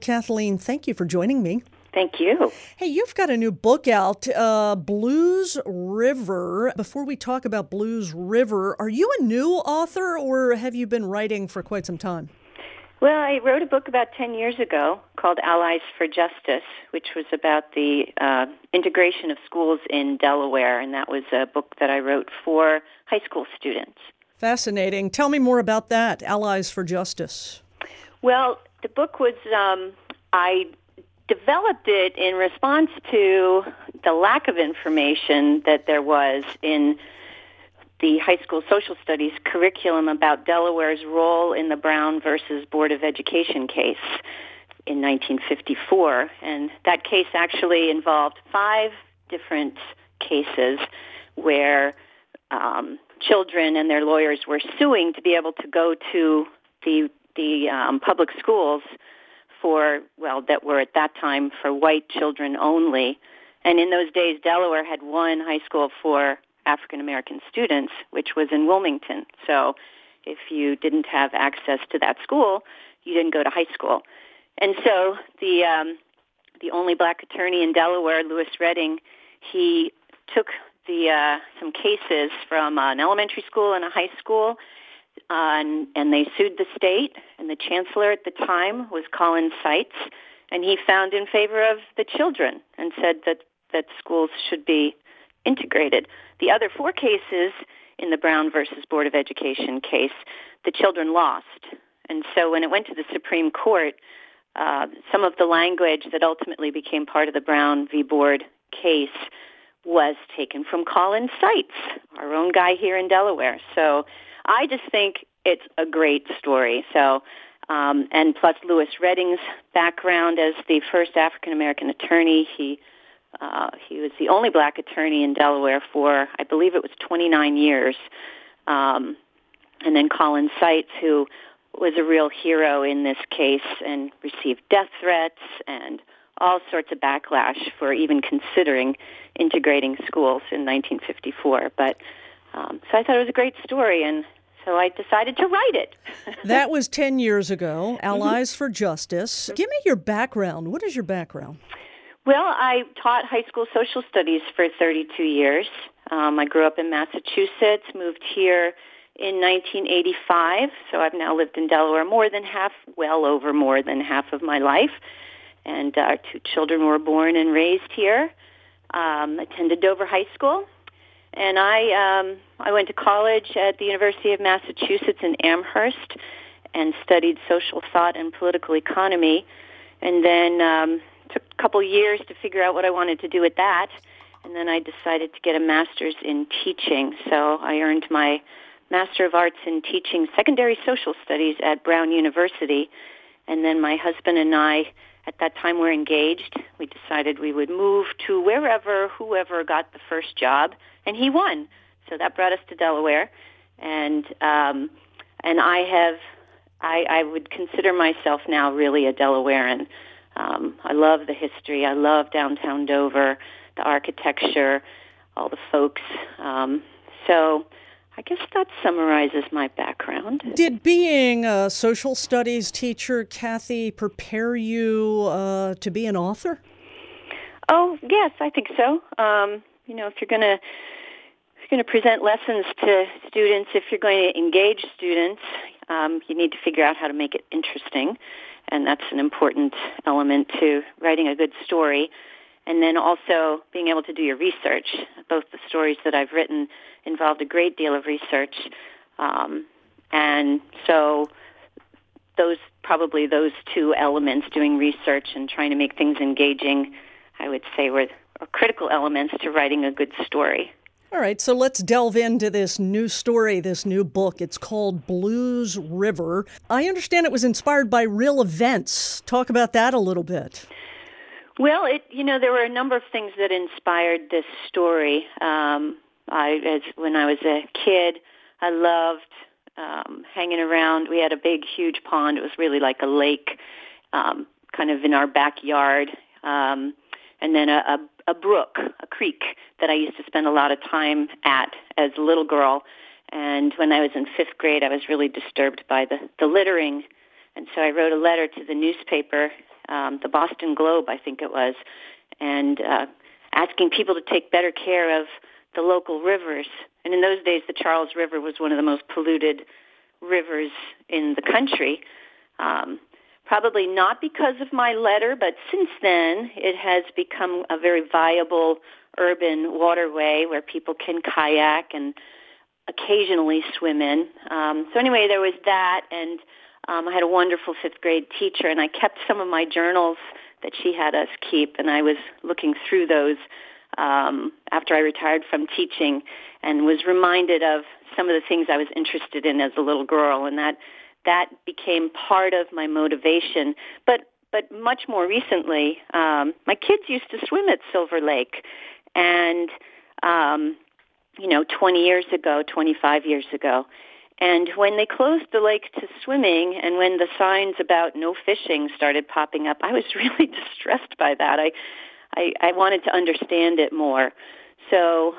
Kathleen, thank you for joining me. Thank you. Hey, you've got a new book out, Blues River. Before we talk about Blues River, are you a new author or have you been writing for quite some time? Well, I wrote a book about 10 years ago called Allies for Justice, which was about the integration of schools in Delaware, and that was a book that I wrote for high school students. Fascinating. Tell me more about that, Allies for Justice. Well, the book was, I developed it in response to the lack of information that there was in the high school social studies curriculum about Delaware's role in the Brown versus Board of Education case in 1954. And that case actually involved 5 different cases where children and their lawyers were suing to be able to go to the public schools that were at that time for white children only. And in those days, Delaware had one high school for African-American students, which was in Wilmington. So if you didn't have access to that school, you didn't go to high school. And so the only black attorney in Delaware, Lewis Redding, he took some cases from an elementary school and a high school, and they sued the state, and the chancellor at the time was Colin Seitz, and he found in favor of the children and said that schools should be integrated. The other 4 cases in the Brown versus Board of Education case, the children lost. And so when it went to the Supreme Court, some of the language that ultimately became part of the Brown v. Board case was taken from Colin Seitz, our own guy here in Delaware. So I just think it's a great story. So, and plus Lewis Redding's background as the first African-American attorney, he was the only black attorney in Delaware for, I believe it was 29 years. And then Colin Seitz, who was a real hero in this case and received death threats and all sorts of backlash for even considering integrating schools in 1954. But so I thought it was a great story, and so I decided to write it. That was 10 years ago, Allies for Justice. Give me your background. What is your background? Well, I taught high school social studies for 32 years. I grew up in Massachusetts, moved here in 1985, so I've now lived in Delaware well over more than half of my life. And our 2 children were born and raised here. Attended Dover High School. And I went to college at the University of Massachusetts in Amherst and studied social thought and political economy. And then took a couple years to figure out what I wanted to do with that. And then I decided to get a master's in teaching. So I earned my Master of Arts in Teaching Secondary Social Studies at Brown University. And then my husband and I, at that time, were engaged. We decided we would move to whoever got the first job, and he won. So that brought us to Delaware, and I would consider myself now really a Delawarean. I love the history. I love downtown Dover, the architecture, all the folks. So I guess that summarizes my background. Did being a social studies teacher, Kathy, prepare you to be an author? Oh, yes, I think so. If you're going to present lessons to students, if you're going to engage students, you need to figure out how to make it interesting, and that's an important element to writing a good story. And then also being able to do your research. Both the stories that I've written involved a great deal of research. And so those 2 elements, doing research and trying to make things engaging, I would say are critical elements to writing a good story. All right, so let's delve into this new story, this new book. It's called Blues River. I understand it was inspired by real events. Talk about that a little bit. Well, there were a number of things that inspired this story. When I was a kid, I loved hanging around. We had a big, huge pond. It was really like a lake, kind of in our backyard, and then a brook, a creek that I used to spend a lot of time at as a little girl. And when I was in 5th grade, I was really disturbed by the littering. And so I wrote a letter to the newspaper the Boston Globe, I think it was, and asking people to take better care of the local rivers. And in those days, the Charles River was one of the most polluted rivers in the country. Probably not because of my letter, but since then it has become a very viable urban waterway where people can kayak and occasionally swim in. So anyway, there was that, and I had a wonderful fifth grade teacher, and I kept some of my journals that she had us keep, and I was looking through those after I retired from teaching and was reminded of some of the things I was interested in as a little girl, and that became part of my motivation. But much more recently, my kids used to swim at Silver Lake, and 20 years ago, 25 years ago. And when they closed the lake to swimming and when the signs about no fishing started popping up, I was really distressed by that. I wanted to understand it more. So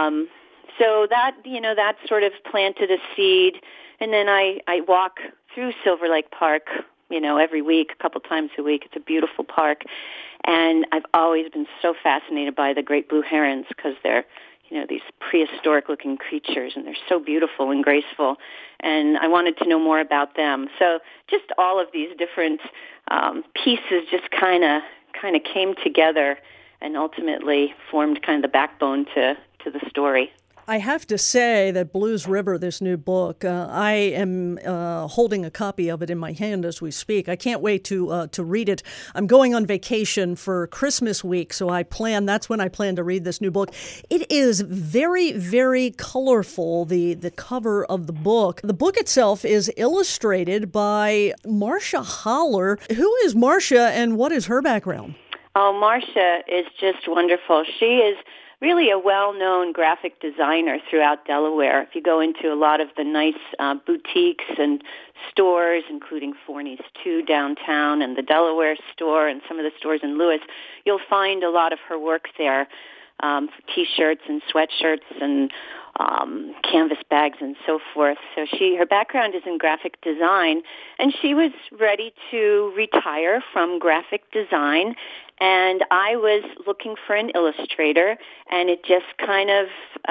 that sort of planted a seed. And then I walk through Silver Lake Park, every week, a couple times a week. It's a beautiful park. And I've always been so fascinated by the great blue herons because they're, these prehistoric-looking creatures, and they're so beautiful and graceful. And I wanted to know more about them. So just all of these different pieces just kind of came together and ultimately formed kind of the backbone to the story. I have to say that Blues River, this new book, I am holding a copy of it in my hand as we speak. I can't wait to read it. I'm going on vacation for Christmas week, so that's when I plan to read this new book. It is very, very colorful, the cover of the book. The book itself is illustrated by Marcia Holler. Who is Marcia, and what is her background? Oh, Marcia is just wonderful. She is really a well-known graphic designer throughout Delaware. If you go into a lot of the nice boutiques and stores, including Forney's 2 downtown and the Delaware store and some of the stores in Lewis, you'll find a lot of her work there, T-shirts and sweatshirts and canvas bags and so forth. So her background is in graphic design, and she was ready to retire from graphic design, and I was looking for an illustrator, and it just kind of,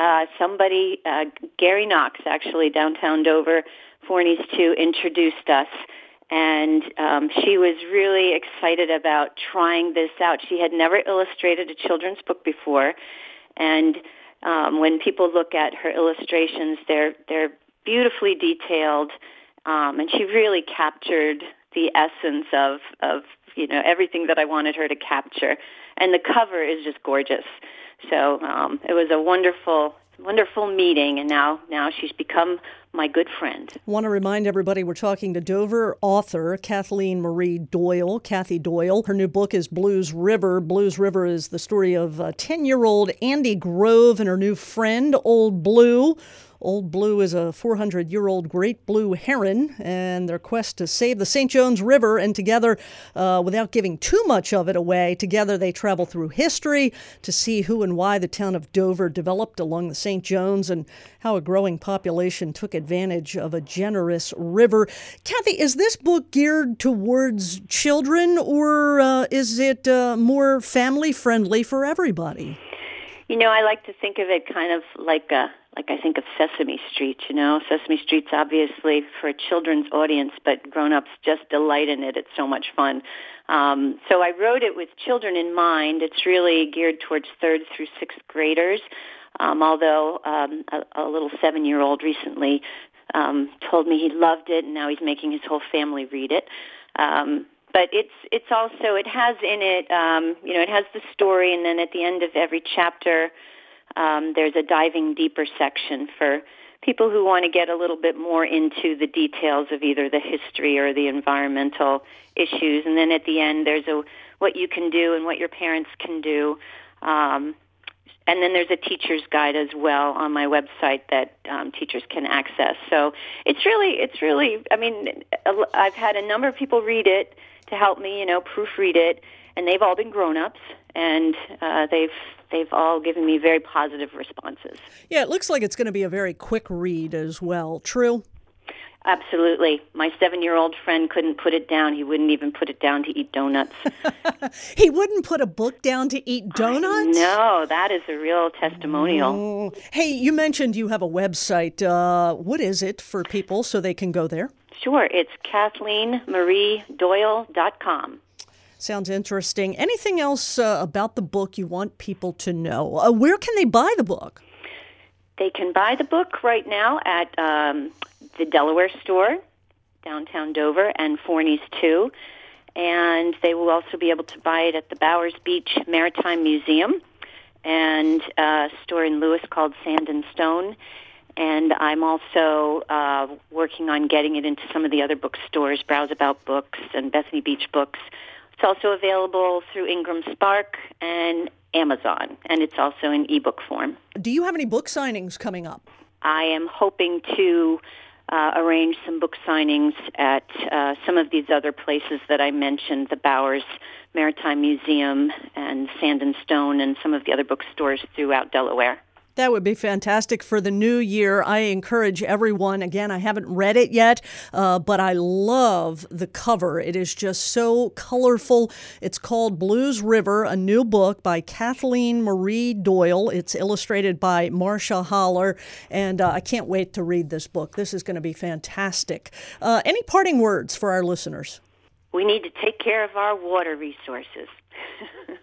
Gary Knox, actually, downtown Dover, Forney's 2, introduced us. And she was really excited about trying this out. She had never illustrated a children's book before, and when people look at her illustrations, they're beautifully detailed, and she really captured the essence of everything that I wanted her to capture. And the cover is just gorgeous. So it was a wonderful meeting, and now she's become my good friend. I want to remind everybody we're talking to Dover author Kathleen Marie Doyle, Kathy Doyle. Her new book is Blues River. Blues River is the story of 10-year-old Andy Grove and her new friend, Old Blue. Old Blue is a 400-year-old great blue heron, and their quest to save the St. John's River, and together, without giving too much of it away, together they travel through history to see who and why the town of Dover developed along the St. John's and how a growing population took advantage of a generous river. Kathy, is this book geared towards children, or is it more family-friendly for everybody? I like to think of it kind of like I think of Sesame Street, Sesame Street's obviously for a children's audience, but grown-ups just delight in it. It's so much fun. So I wrote it with children in mind. It's really geared towards 3rd through 6th graders, although a little 7-year-old recently told me he loved it, and now he's making his whole family read it. But it's also, it has in it, it has the story, and then at the end of every chapter, there's a diving deeper section for people who want to get a little bit more into the details of either the history or the environmental issues. And then at the end, there's what you can do and what your parents can do. And then there's a teacher's guide as well on my website that teachers can access. So it's really, I've had a number of people read it to help me, proofread it, and they've all been grown-ups, and they've all given me very positive responses. Yeah, it looks like it's going to be a very quick read as well. True? Absolutely. My 7-year-old friend couldn't put it down. He wouldn't even put it down to eat donuts. He wouldn't put a book down to eat donuts? No, that is a real testimonial. Hey, you mentioned you have a website. What is it for people so they can go there? Sure. It's KathleenMarieDoyle.com. Sounds interesting. Anything else about the book you want people to know? Where can they buy the book? They can buy the book right now at the Delaware store, downtown Dover, and Forney's too. And they will also be able to buy it at the Bowers Beach Maritime Museum and a store in Lewis called Sand and Stone. And I'm also working on getting it into some of the other bookstores, Browse About Books and Bethany Beach Books. It's also available through Ingram Spark and Amazon, and it's also in ebook form. Do you have any book signings coming up? I am hoping to arrange some book signings at some of these other places that I mentioned, the Bowers Maritime Museum and Sand and Stone and some of the other bookstores throughout Delaware. That would be fantastic for the new year. I encourage everyone, again, I haven't read it yet, but I love the cover. It is just so colorful. It's called Blues River, a new book by Kathleen Marie Doyle. It's illustrated by Marcia Holler, and I can't wait to read this book. This is going to be fantastic. Any parting words for our listeners? We need to take care of our water resources.